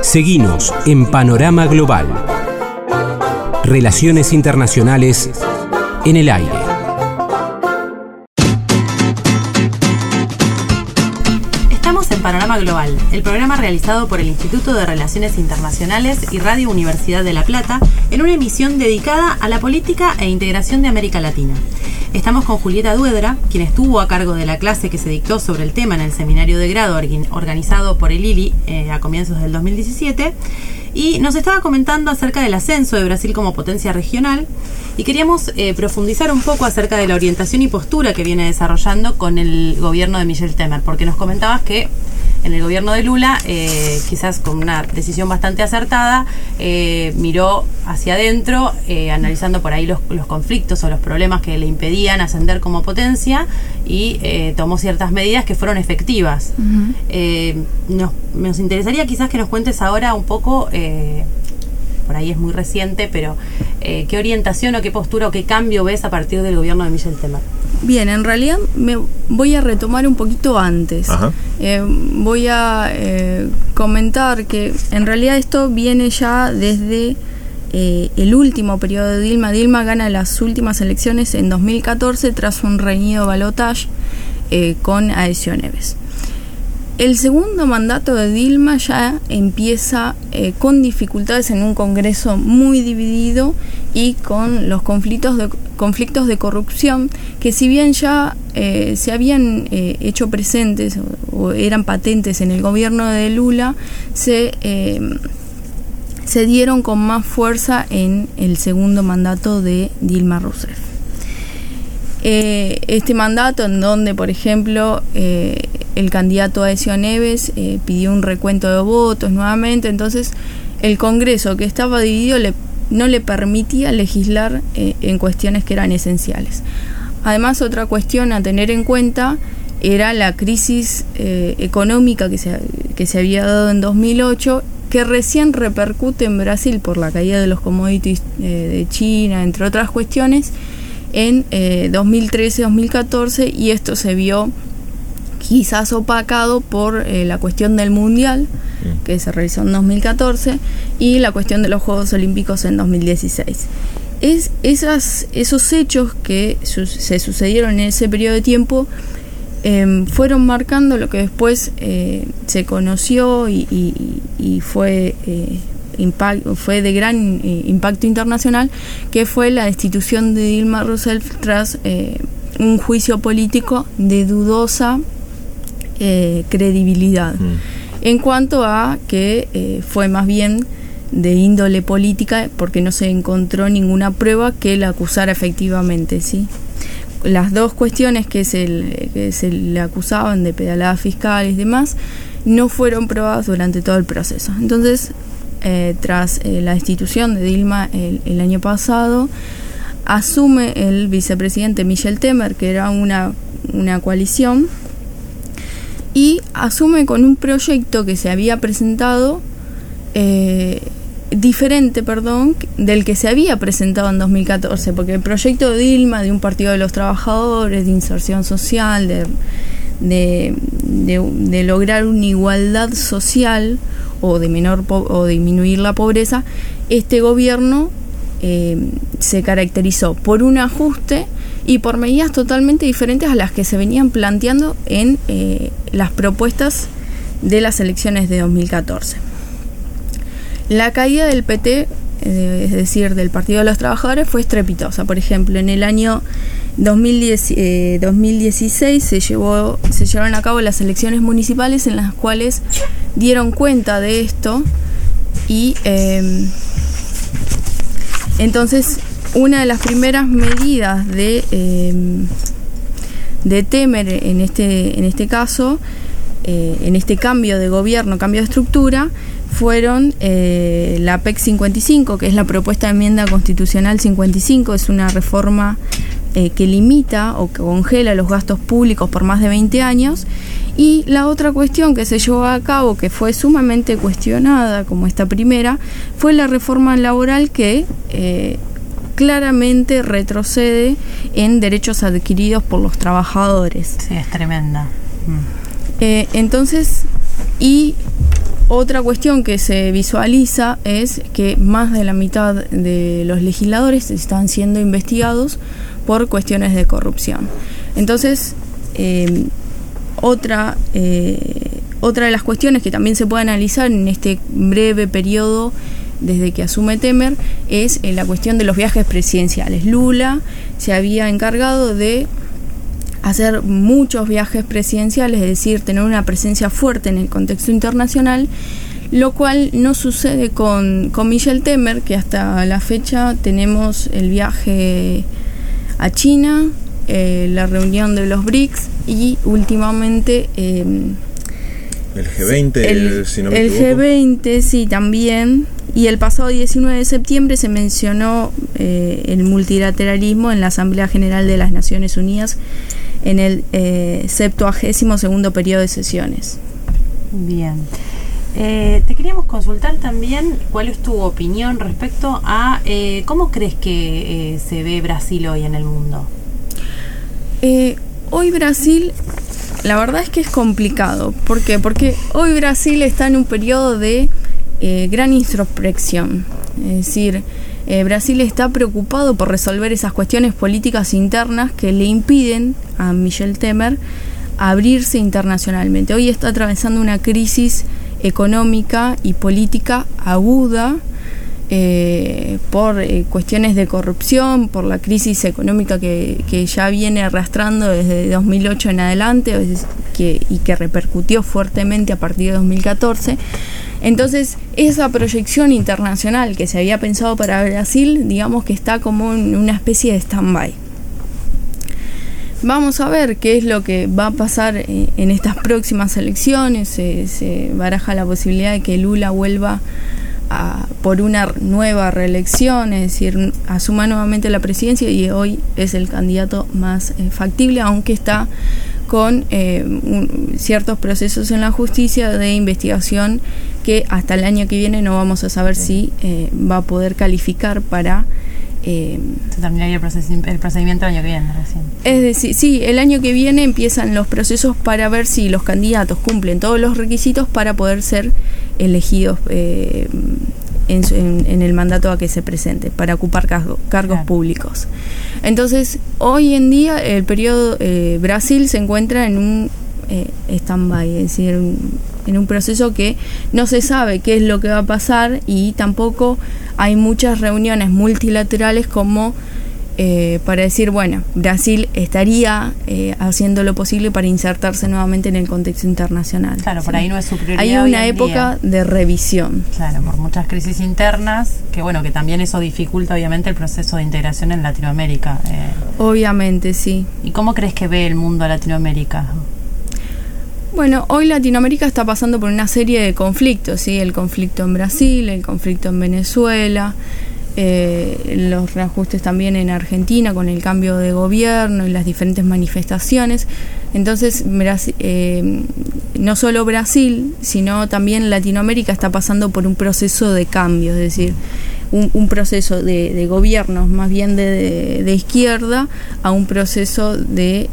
Seguinos en Panorama Global. Relaciones internacionales en el aire. Estamos en Panorama Global, el programa realizado por el Instituto de Relaciones Internacionales y Radio Universidad de La Plata, en una emisión dedicada a la política e integración de América Latina. Estamos con Julieta Duedra, quien estuvo a cargo de la clase que se dictó sobre el tema en el seminario de grado organizado por el ILI a comienzos del 2017, y nos estaba comentando acerca del ascenso de Brasil como potencia regional, y queríamos profundizar un poco acerca de la orientación y postura que viene desarrollando con el gobierno de Michel Temer, porque nos comentabas que en el gobierno de Lula, quizás con una decisión bastante acertada, miró hacia adentro, analizando por ahí los conflictos o los problemas que le impedían ascender como potencia, y tomó ciertas medidas que fueron efectivas. Uh-huh. Nos interesaría quizás que nos cuentes ahora un poco, por ahí es muy reciente, pero ¿qué orientación o qué postura o qué cambio ves a partir del gobierno de Michel Temer? Bien, en realidad me voy a retomar un poquito antes. Voy a comentar que en realidad esto viene ya desde el último periodo de Dilma. Dilma gana las últimas elecciones en 2014 tras un reñido balotaje con Aécio Neves. El segundo mandato de Dilma ya empieza con dificultades en un Congreso muy dividido y con los conflictos de corrupción que, si bien ya se habían hecho presentes o eran patentes en el gobierno de Lula, se dieron con más fuerza en el segundo mandato de Dilma Rousseff. Este mandato, en donde, por ejemplo, el candidato Aécio Neves pidió un recuento de votos nuevamente, entonces el Congreso, que estaba dividido, no le permitía legislar en cuestiones que eran esenciales. Además, otra cuestión a tener en cuenta era la crisis económica que se había dado en 2008, que recién repercute en Brasil por la caída de los commodities de China, entre otras cuestiones, en 2013-2014, y esto se vio quizás opacado por la cuestión del Mundial, que se realizó en 2014, y la cuestión de los Juegos Olímpicos en 2016. Esos hechos que se sucedieron en ese periodo de tiempo fueron marcando lo que después se conoció y fue de gran impacto internacional, que fue la destitución de Dilma Rousseff tras un juicio político de dudosa credibilidad, en cuanto a que fue más bien de índole política, porque no se encontró ninguna prueba que la acusara efectivamente, ¿sí? Las dos cuestiones que se le acusaban de pedaladas fiscales y demás no fueron probadas durante todo el proceso. Entonces, tras la destitución de Dilma el año pasado, asume el vicepresidente Michel Temer, que era una coalición, y asume con un proyecto que se había presentado diferente, del que se había presentado en 2014, porque el proyecto de Dilma, de un partido de los trabajadores, de inserción social, de lograr una igualdad social o disminuir la pobreza, este gobierno se caracterizó por un ajuste y por medidas totalmente diferentes a las que se venían planteando en las propuestas de las elecciones de 2014. La caída del PT, es decir, del Partido de los Trabajadores, fue estrepitosa. Por ejemplo, en el año 2016 se llevaron a cabo las elecciones municipales, en las cuales dieron cuenta de esto, y entonces una de las primeras medidas de Temer en este caso, en este cambio de gobierno, cambio de estructura, fueron la PEC 55, que es la propuesta de enmienda constitucional 55, es una reforma que limita o que congela los gastos públicos por más de 20 años, y la otra cuestión que se llevó a cabo, que fue sumamente cuestionada como esta primera, fue la reforma laboral, que claramente retrocede en derechos adquiridos por los trabajadores. Sí, es tremenda. Entonces, y Otra cuestión que se visualiza es que más de la mitad de los legisladores están siendo investigados por cuestiones de corrupción. Entonces, otra de las cuestiones que también se puede analizar en este breve periodo desde que asume Temer es la cuestión de los viajes presidenciales. Lula se había encargado de hacer muchos viajes presidenciales, es decir, tener una presencia fuerte en el contexto internacional, lo cual no sucede con Michel Temer, que hasta la fecha tenemos el viaje a China, la reunión de los BRICS y últimamente el G20, si no me equivoco. El G20, sí, también. Y el pasado 19 de septiembre se mencionó el multilateralismo en la Asamblea General de las Naciones Unidas en el 72º periodo de sesiones. Bien. Te queríamos consultar también cuál es tu opinión respecto a cómo crees que se ve Brasil hoy en el mundo. Hoy Brasil, la verdad es que es complicado. ¿Por qué? Porque hoy Brasil está en un periodo de gran introspección. Es decir, Brasil está preocupado por resolver esas cuestiones políticas internas que le impiden a Michel Temer abrirse internacionalmente. Hoy está atravesando una crisis económica y política aguda por cuestiones de corrupción, por la crisis económica que ya viene arrastrando desde 2008 en adelante y que repercutió fuertemente a partir de 2014. Entonces, esa proyección internacional que se había pensado para Brasil, digamos que está como en una especie de stand-by. Vamos a ver qué es lo que va a pasar en estas próximas elecciones. Se baraja la posibilidad de que Lula vuelva por una nueva reelección, es decir, asuma nuevamente la presidencia, y hoy es el candidato más factible, aunque está con ciertos procesos en la justicia de investigación que hasta el año que viene no vamos a saber si va a poder calificar para... Se terminaría el procedimiento el año que viene recién. Es decir, sí, el año que viene empiezan los procesos para ver si los candidatos cumplen todos los requisitos para poder ser elegidos en el mandato a que se presente, para ocupar cargos públicos. Entonces, hoy en día el periodo Brasil se encuentra en un stand-by, es decir, en un proceso que no se sabe qué es lo que va a pasar, y tampoco hay muchas reuniones multilaterales como para decir, bueno, Brasil estaría haciendo lo posible para insertarse nuevamente en el contexto internacional. Claro, por ahí no es su prioridad. Hay una época de revisión. Claro, por muchas crisis internas, que bueno, que también eso dificulta obviamente el proceso de integración en Latinoamérica. Obviamente, sí. ¿Y cómo crees que ve el mundo a Latinoamérica? Bueno, hoy Latinoamérica está pasando por una serie de conflictos, ¿sí? El conflicto en Brasil, el conflicto en Venezuela, los reajustes también en Argentina con el cambio de gobierno y las diferentes manifestaciones. Entonces, no solo Brasil, sino también Latinoamérica está pasando por un proceso de cambio, es decir, un proceso de gobiernos más bien de izquierda a un proceso de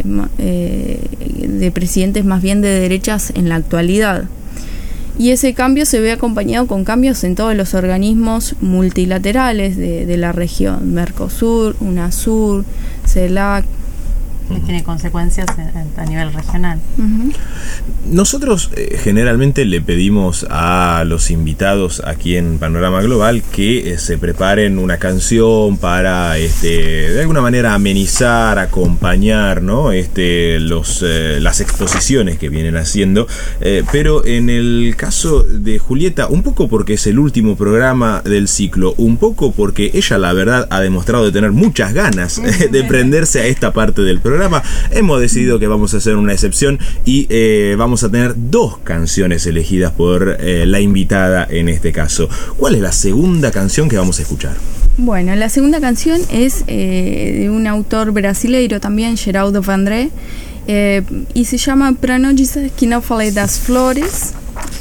presidentes más bien de derechas en la actualidad. Y ese cambio se ve acompañado con cambios en todos los organismos multilaterales de la región, Mercosur, UNASUR, CELAC. Que tiene consecuencias a nivel regional. Uh-huh. Nosotros generalmente le pedimos a los invitados aquí en Panorama Global que se preparen una canción para de alguna manera amenizar, acompañar, ¿no? Las exposiciones que vienen haciendo, pero en el caso de Julieta, un poco porque es el último programa del ciclo, un poco porque ella la verdad ha demostrado de tener muchas ganas de prenderse a esta parte del programa, hemos decidido que vamos a hacer una excepción y vamos a tener dos canciones elegidas por la invitada en este caso. ¿Cuál es la segunda canción que vamos a escuchar? Bueno, la segunda canción es de un autor brasileiro también, Geraldo Vandré, y se llama Pra Não Dizer Que Não Falei das Flores.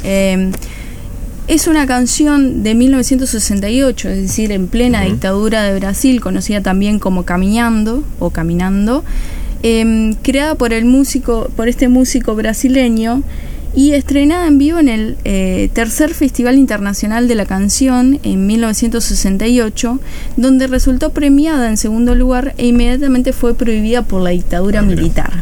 Es una canción de 1968, es decir, en plena dictadura de Brasil, conocida también como Caminhando o Caminando, creada por este músico brasileño, y estrenada en vivo en el tercer Festival Internacional de la Canción en 1968, donde resultó premiada en segundo lugar e inmediatamente fue prohibida por la dictadura militar.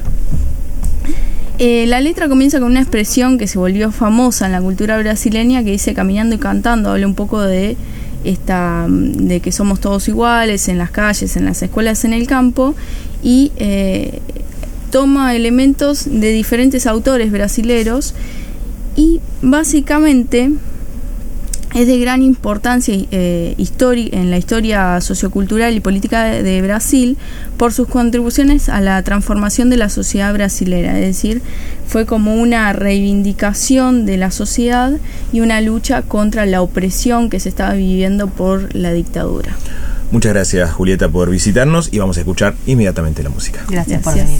La letra comienza con una expresión que se volvió famosa en la cultura brasileña, que dice caminando y cantando. Habla un poco de que somos todos iguales en las calles, en las escuelas, en el campo, y toma elementos de diferentes autores brasileros, y básicamente es de gran importancia en la historia sociocultural y política de Brasil por sus contribuciones a la transformación de la sociedad brasilera. Es decir, fue como una reivindicación de la sociedad y una lucha contra la opresión que se estaba viviendo por la dictadura. Muchas gracias, Julieta, por visitarnos, y vamos a escuchar inmediatamente la música. Gracias por venir.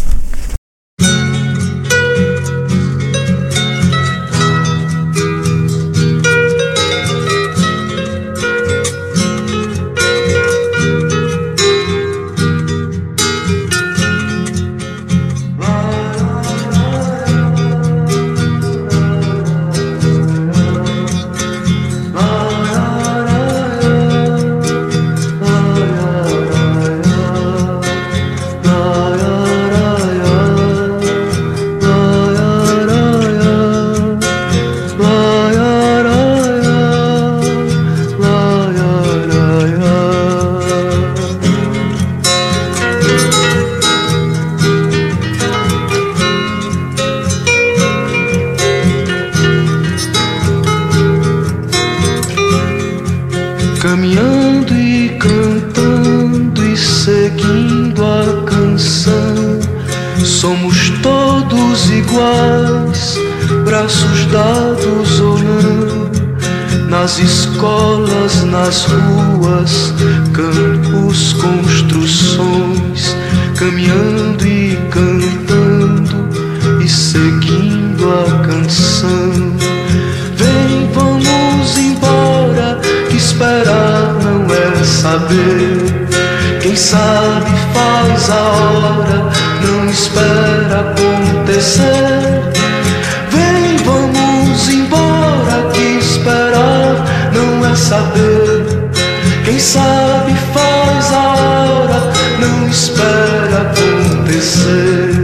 Caminhando e cantando e seguindo a canção, somos todos iguais, braços dados ou não, nas escolas, nas ruas, campos, construções, caminhando e cantando e seguindo a canção. Vem, vamos embora, que esperar não é saber. Quem sabe faz a hora, não espera acontecer. Vem, vamos embora, que esperar não é saber. Quem sabe faz a hora, não espera acontecer.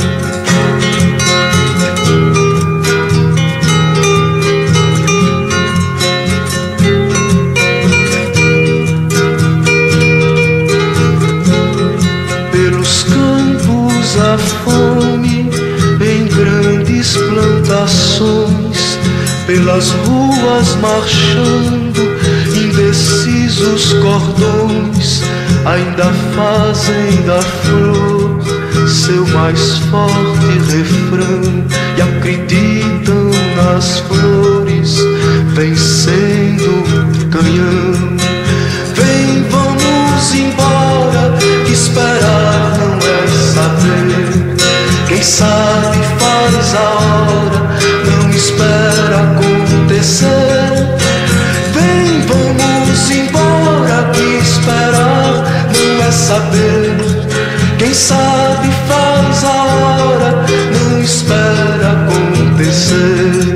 A fome em grandes plantações, pelas ruas marchando, indecisos cordões, ainda fazem da flor seu mais forte refrão e acreditam nas flores vencendo o canhão. Vem, vamos embora, que esperar não é saber. Quem sabe faz a hora, não espera acontecer. Vem, vamos embora, que esperar não é saber. Quem sabe faz a hora, não espera acontecer.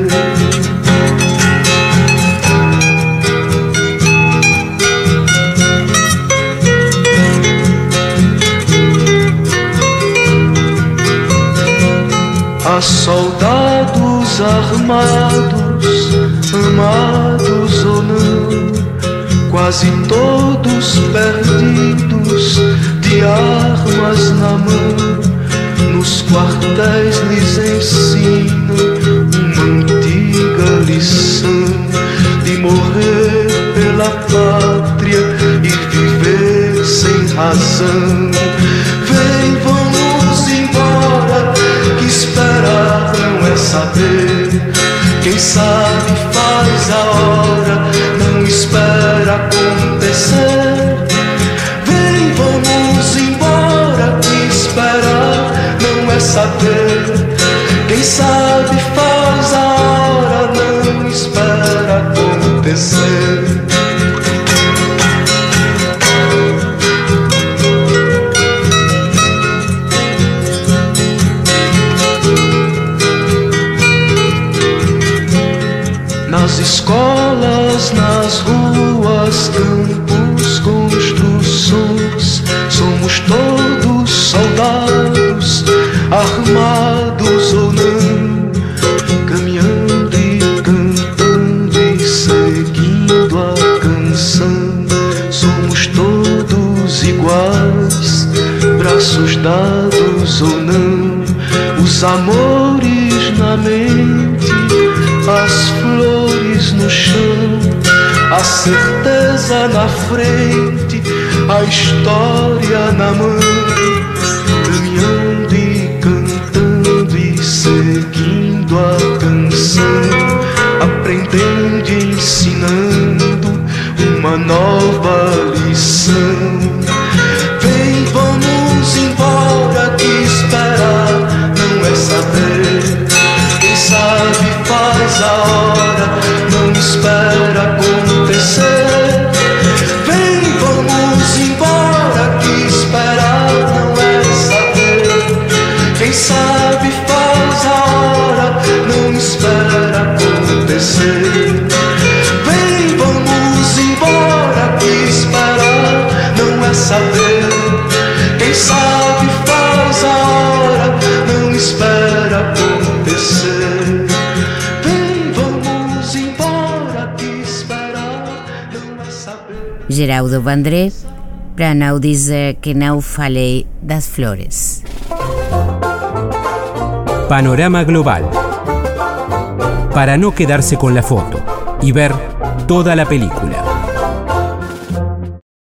Há soldados armados, amados ou não, quase todos perdidos, de armas na mão. Nos quartéis lhes ensinam uma antiga lição de morrer pela pátria e viver sem razão. Vem, vamos embora, que esperar não é saber. Quem sabe faz a hora, não espera acontecer. Vem, vamos embora, que esperar não é saber. Quem sabe faz a hora, não espera acontecer. nas escolas, nas ruas, campos, construções. Somos todos soldados, armados ou não, caminhando e cantando e seguindo a canção. Somos todos iguais, braços dados ou não, os amores na mente, as flores no chão, a certeza na frente, a história na mão, caminhando e cantando e seguindo a canção, aprendendo e ensinando uma nova lição. Vem, vamos embora, que esperar não é saber. Quem sabe faz a hora, não espera acontecer. Vem, vamos embora, que esperar não é saber. Quem sabe faz a hora, não espera acontecer. Vem, vamos embora, que esperar não é saber. Quem sabe faz a hora, não espera acontecer. Vem, vamos embora, que esperar não é saber. Geraldo Vandré, para não dizer que não falei das flores. Panorama Global. Para no quedarse con la foto y ver toda la película.